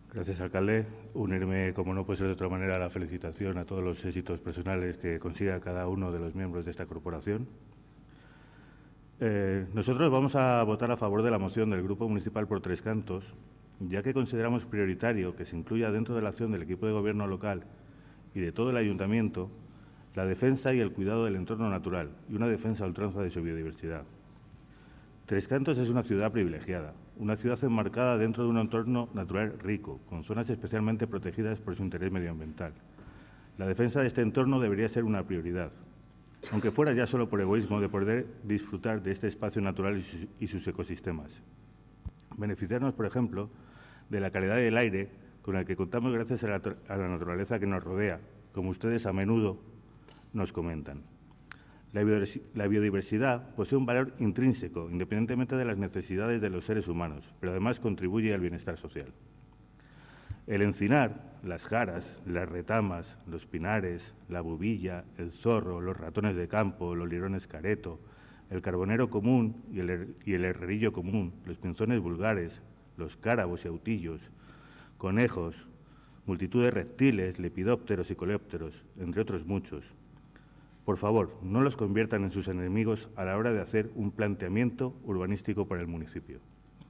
Gracias, alcalde. Unirme, como no puede ser de otra manera, a la felicitación a todos los éxitos personales que consiga cada uno de los miembros de esta corporación. Nosotros vamos a votar a favor de la moción del Grupo Municipal por Tres Cantos, ya que consideramos prioritario que se incluya dentro de la acción del equipo de gobierno local y de todo el ayuntamiento la defensa y el cuidado del entorno natural y una defensa a ultranza de su biodiversidad. Tres Cantos es una ciudad privilegiada, una ciudad enmarcada dentro de un entorno natural rico, con zonas especialmente protegidas por su interés medioambiental. La defensa de este entorno debería ser una prioridad, aunque fuera ya solo por egoísmo de poder disfrutar de este espacio natural y sus ecosistemas. Beneficiarnos, por ejemplo, de la calidad del aire con el que contamos gracias a la naturaleza que nos rodea, como ustedes a menudo nos comentan. La biodiversidad posee un valor intrínseco, independientemente de las necesidades de los seres humanos, pero además contribuye al bienestar social. El encinar, las jaras, las retamas, los pinares, la bubilla, el zorro, los ratones de campo, los lirones careto, el carbonero común y el herrerillo común, los pinzones vulgares, los cárabos y autillos, conejos, multitud de reptiles, lepidópteros y coleópteros, entre otros muchos. Por favor, no los conviertan en sus enemigos a la hora de hacer un planteamiento urbanístico para el municipio.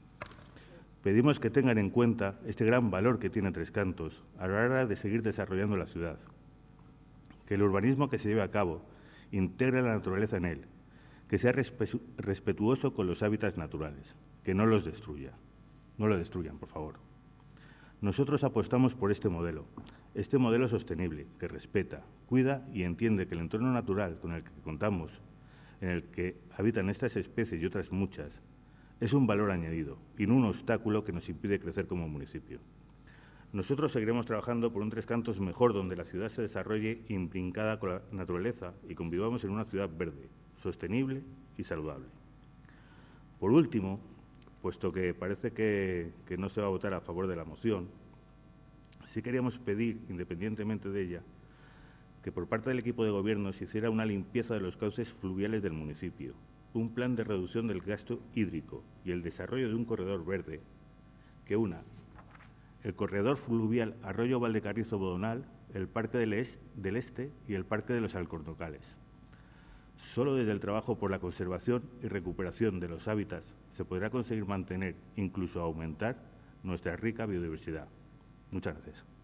Pedimos que tengan en cuenta este gran valor que tiene Tres Cantos a la hora de seguir desarrollando la ciudad. Que el urbanismo que se lleve a cabo integre la naturaleza en él, que sea respetuoso con los hábitats naturales, que no los destruya. No lo destruyan, por favor. Nosotros apostamos por este modelo sostenible, que respeta, cuida y entiende que el entorno natural con el que contamos, en el que habitan estas especies y otras muchas, es un valor añadido y no un obstáculo que nos impide crecer como municipio. Nosotros seguiremos trabajando por un Tres Cantos mejor, donde la ciudad se desarrolle imbrincada con la naturaleza y convivamos en una ciudad verde, sostenible y saludable. Por último, puesto que parece que no se va a votar a favor de la moción, sí queríamos pedir, independientemente de ella, que por parte del equipo de gobierno se hiciera una limpieza de los cauces fluviales del municipio, un plan de reducción del gasto hídrico y el desarrollo de un corredor verde que una el corredor fluvial Arroyo Valdecarrizo-Bodonal, el Parque del Este y el Parque de los Alcornocales. Solo desde el trabajo por la conservación y recuperación de los hábitats se podrá conseguir mantener, incluso aumentar, nuestra rica biodiversidad. Muchas gracias.